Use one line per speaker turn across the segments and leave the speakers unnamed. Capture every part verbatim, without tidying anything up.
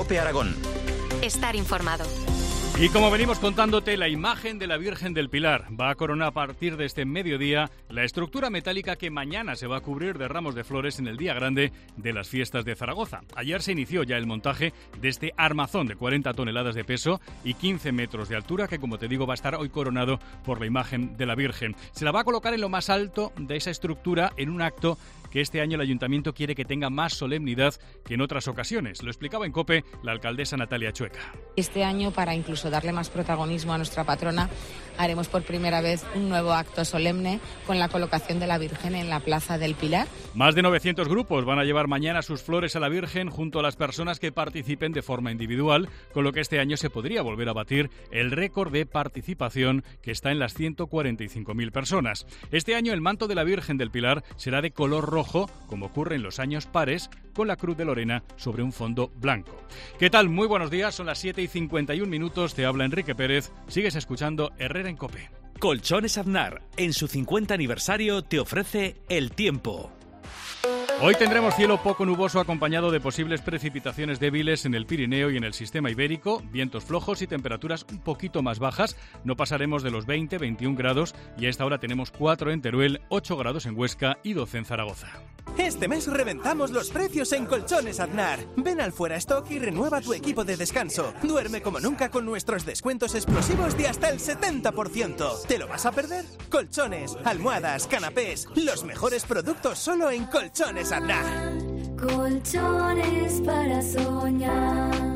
COPE Aragón.
Estar informado.
Y como venimos contándote, la imagen de la Virgen del Pilar va a coronar a partir de este mediodía la estructura metálica que mañana se va a cubrir de ramos de flores en el día grande de las fiestas de Zaragoza. Ayer se inició ya el montaje de este armazón de cuarenta toneladas de peso y quince metros de altura que, como te digo, va a estar hoy coronado por la imagen de la Virgen. Se la va a colocar en lo más alto de esa estructura en un acto que este año el Ayuntamiento quiere que tenga más solemnidad que en otras ocasiones. Lo explicaba en COPE la alcaldesa Natalia Chueca.
Este año, para incluso darle más protagonismo a nuestra patrona, haremos por primera vez un nuevo acto solemne con la colocación de la Virgen en la Plaza del Pilar.
Más de novecientos grupos van a llevar mañana sus flores a la Virgen junto a las personas que participen de forma individual, con lo que este año se podría volver a batir el récord de participación que está en las ciento cuarenta y cinco mil personas. Este año el manto de la Virgen del Pilar será de color rojo, como ocurre en los años pares, con la Cruz de Lorena sobre un fondo blanco. ¿Qué tal? Muy buenos días, son las siete y cincuenta y un minutos, te habla Enrique Pérez, sigues escuchando Herrera en COPE.
Colchones Aznar, en su cincuenta aniversario, te ofrece el tiempo.
Hoy tendremos cielo poco nuboso acompañado de posibles precipitaciones débiles en el Pirineo y en el sistema ibérico, vientos flojos y temperaturas un poquito más bajas. No pasaremos de los veinte a veintiún grados y a esta hora tenemos cuatro en Teruel, ocho grados en Huesca y doce en Zaragoza.
Este mes reventamos los precios en Colchones Aznar. Ven al Fuera Stock y renueva tu equipo de descanso. Duerme como nunca con nuestros descuentos explosivos de hasta el setenta por ciento. ¿Te lo vas a perder? Colchones, almohadas, canapés, los mejores productos solo en Colchones Aznar.
Colchones para soñar.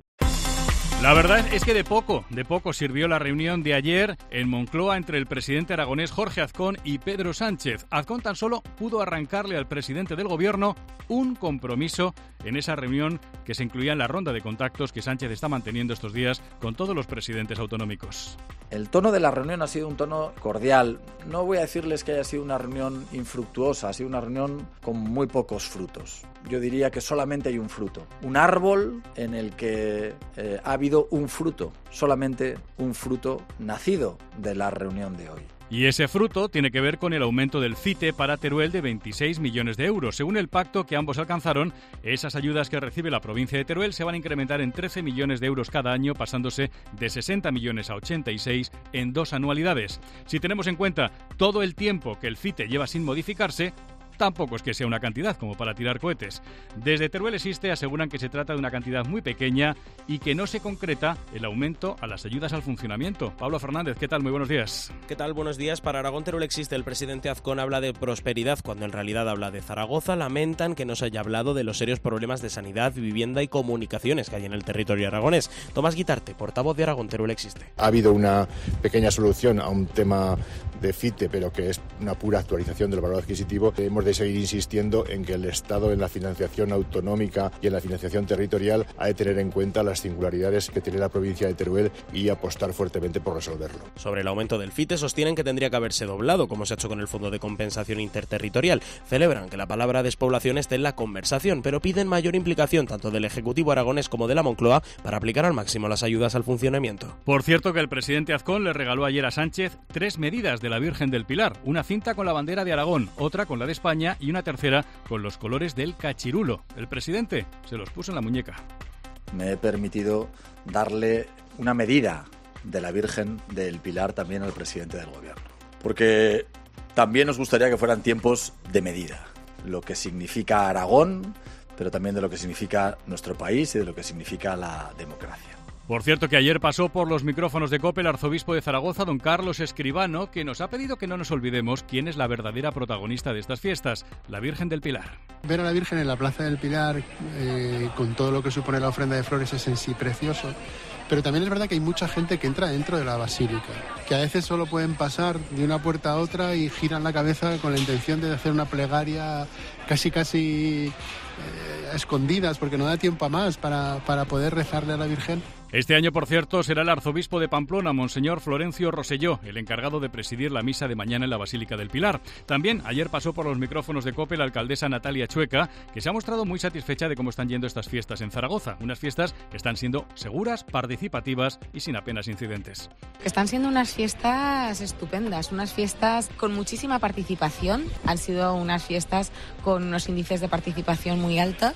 La verdad es que de poco, de poco sirvió la reunión de ayer en Moncloa entre el presidente aragonés Jorge Azcón y Pedro Sánchez. Azcón tan solo pudo arrancarle al presidente del gobierno un compromiso en esa reunión que se incluía en la ronda de contactos que Sánchez está manteniendo estos días con todos los presidentes autonómicos.
El tono de la reunión ha sido un tono cordial. No voy a decirles que haya sido una reunión infructuosa, ha sido una reunión con muy pocos frutos. Yo diría que solamente hay un fruto. Un árbol en el que eh, ha habido un fruto, solamente un fruto nacido de la reunión de hoy.
Y ese fruto tiene que ver con el aumento del CITE para Teruel de veintiséis millones de euros. Según el pacto que ambos alcanzaron, esas ayudas que recibe la provincia de Teruel se van a incrementar en trece millones de euros cada año, pasándose de sesenta millones a ochenta y seis en dos anualidades. Si tenemos en cuenta todo el tiempo que el CITE lleva sin modificarse, tampoco es que sea una cantidad como para tirar cohetes. Desde Teruel Existe aseguran que se trata de una cantidad muy pequeña y que no se concreta el aumento a las ayudas al funcionamiento. Pablo Fernández, ¿qué tal? Muy buenos días.
¿Qué tal? Buenos días. Para Aragón Teruel Existe, el presidente Azcón habla de prosperidad cuando en realidad habla de Zaragoza. Lamentan que no se haya hablado de los serios problemas de sanidad, vivienda y comunicaciones que hay en el territorio aragonés. Tomás Guitarte, portavoz de Aragón Teruel Existe.
Ha habido una pequeña solución a un tema de CITE, pero que es una pura actualización del valor adquisitivo. Hemos de seguir insistiendo en que el Estado, en la financiación autonómica y en la financiación territorial, ha de tener en cuenta las singularidades que tiene la provincia de Teruel y apostar fuertemente por resolverlo.
Sobre el aumento del CITE sostienen que tendría que haberse doblado, como se ha hecho con el Fondo de Compensación Interterritorial. Celebran que la palabra despoblación esté en la conversación, pero piden mayor implicación tanto del Ejecutivo aragonés como de la Moncloa para aplicar al máximo las ayudas al funcionamiento.
Por cierto, que el presidente Azcón le regaló ayer a Sánchez tres medidas de la Virgen del Pilar. Una cinta con la bandera de Aragón, otra con la de España y una tercera con los colores del cachirulo. El presidente se los puso en la muñeca.
Me he permitido darle una medida de la Virgen del Pilar también al presidente del gobierno, porque también nos gustaría que fueran tiempos de medida, lo que significa Aragón, pero también de lo que significa nuestro país y de lo que significa la democracia.
Por cierto, que ayer pasó por los micrófonos de COPE el arzobispo de Zaragoza, don Carlos Escribano, que nos ha pedido que no nos olvidemos quién es la verdadera protagonista de estas fiestas, la Virgen del Pilar.
Ver a la Virgen en la Plaza del Pilar, eh, con todo lo que supone la ofrenda de flores, es en sí precioso. Pero también es verdad que hay mucha gente que entra dentro de la basílica, que a veces solo pueden pasar de una puerta a otra y giran la cabeza con la intención de hacer una plegaria casi casi eh, a escondidas, porque no da tiempo a más para, para poder rezarle a la Virgen.
Este año, por cierto, será el arzobispo de Pamplona, Monseñor Florencio Rosselló, el encargado de presidir la misa de mañana en la Basílica del Pilar. También ayer pasó por los micrófonos de COPE la alcaldesa Natalia Chueca, que se ha mostrado muy satisfecha de cómo están yendo estas fiestas en Zaragoza. Unas fiestas que están siendo seguras, participativas y sin apenas incidentes.
Están siendo unas fiestas estupendas, unas fiestas con muchísima participación. Han sido unas fiestas con unos índices de participación muy altos.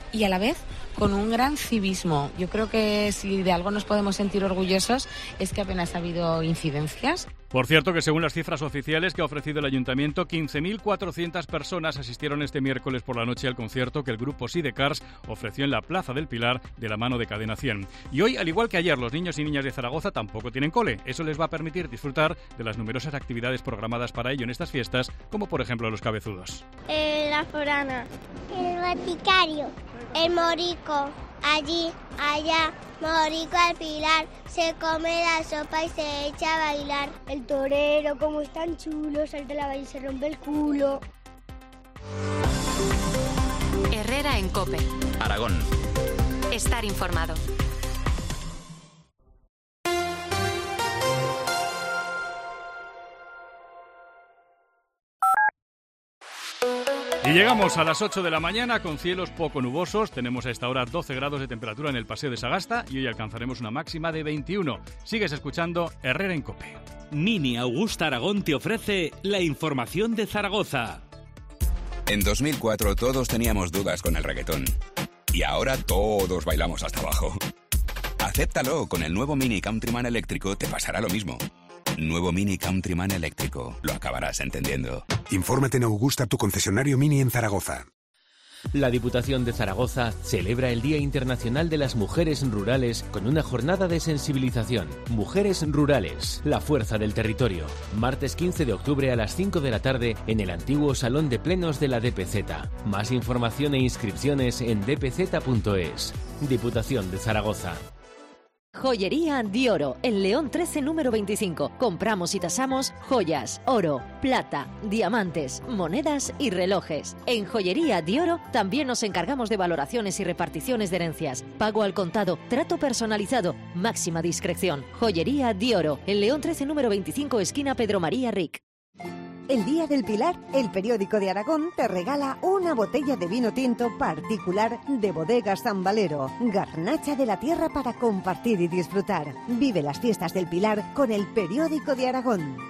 y a la vez con un gran civismo. Yo creo que si de algo nos podemos sentir orgullosos es que apenas ha habido incidencias.
Por cierto, que según las cifras oficiales que ha ofrecido el Ayuntamiento, quince mil cuatrocientas personas asistieron este miércoles por la noche al concierto que el grupo Sidecars ofreció en la Plaza del Pilar de la mano de Cadena cien. Y hoy, al igual que ayer, los niños y niñas de Zaragoza tampoco tienen cole. Eso les va a permitir disfrutar de las numerosas actividades programadas para ello en estas fiestas, como por ejemplo los cabezudos.
Eh, la forana. El boticario. El morico. Allí, allá, morico al Pilar, se come la sopa y se echa a bailar.
El torero, como es tan chulo, salta la valla y se rompe el culo.
Herrera en COPE.
Aragón.
Estar informado.
Y llegamos a las ocho de la mañana con cielos poco nubosos. Tenemos a esta hora doce grados de temperatura en el Paseo de Sagasta y hoy alcanzaremos una máxima de veintiuno. Sigues escuchando Herrera en COPE.
Mini Augusta Aragón te ofrece la información de Zaragoza.
En dos mil cuatro todos teníamos dudas con el reggaetón. Y ahora todos bailamos hasta abajo. Acéptalo, con el nuevo Mini Countryman eléctrico te pasará lo mismo. Nuevo Mini Countryman eléctrico. Lo acabarás entendiendo.
Infórmate en Augusta, tu concesionario Mini en Zaragoza.
La Diputación de Zaragoza celebra el Día Internacional de las Mujeres Rurales con una jornada de sensibilización. Mujeres Rurales, la fuerza del territorio. Martes quince de octubre a las cinco de la tarde en el antiguo Salón de Plenos de la D P Z. Más información e inscripciones en d p z punto es. Diputación de Zaragoza.
Joyería Di Oro, en León trece número veinticinco. Compramos y tasamos joyas, oro, plata, diamantes, monedas y relojes. En Joyería Di Oro también nos encargamos de valoraciones y reparticiones de herencias. Pago al contado, trato personalizado, máxima discreción. Joyería Di Oro, en León trece número veinticinco, esquina Pedro María Ric.
El Día del Pilar, el periódico de Aragón te regala una botella de vino tinto particular de Bodegas San Valero. Garnacha de la tierra para compartir y disfrutar. Vive las fiestas del Pilar con el periódico de Aragón.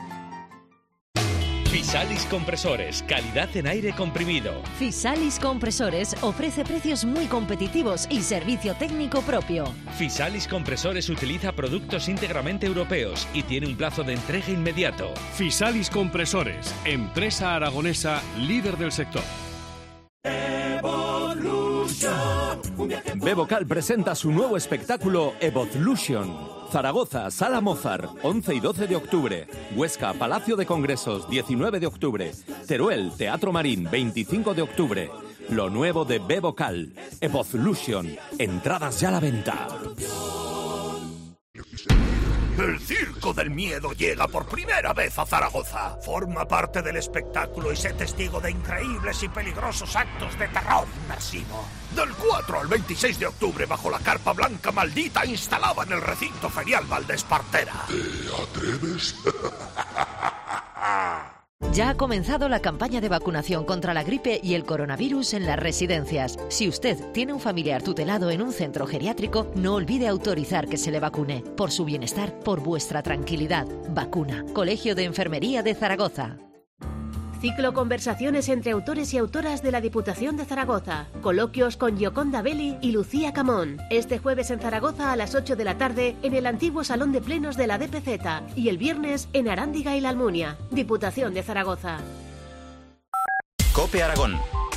Fisalis Compresores, calidad en aire comprimido.
Fisalis Compresores ofrece precios muy competitivos y servicio técnico propio.
Fisalis Compresores utiliza productos íntegramente europeos y tiene un plazo de entrega inmediato.
Fisalis Compresores, empresa aragonesa líder del sector.
Bebocal presenta su nuevo espectáculo Evolution. Zaragoza, Sala Mozart, once y doce de octubre. Huesca, Palacio de Congresos, diecinueve de octubre. Teruel, Teatro Marín, veinticinco de octubre. Lo nuevo de Bebocal, Evolution. Entradas ya a la venta.
El Circo del Miedo llega por primera vez a Zaragoza. Forma parte del espectáculo y sé testigo de increíbles y peligrosos actos de terror inmersivo. Del cuatro al veintiséis de octubre, bajo la carpa blanca maldita instalada en el recinto ferial Valdespartera. ¿Te atreves?
Ya ha comenzado la campaña de vacunación contra la gripe y el coronavirus en las residencias. Si usted tiene un familiar tutelado en un centro geriátrico, no olvide autorizar que se le vacune. Por su bienestar, por vuestra tranquilidad. Vacuna. Colegio de Enfermería de Zaragoza.
Ciclo Conversaciones entre autores y autoras de la Diputación de Zaragoza. Coloquios con Gioconda Belli y Lucía Camón. Este jueves en Zaragoza a las ocho de la tarde en el antiguo Salón de Plenos de la D P Z y el viernes en Arándiga y La Almunia. Diputación de Zaragoza.
COPE Aragón.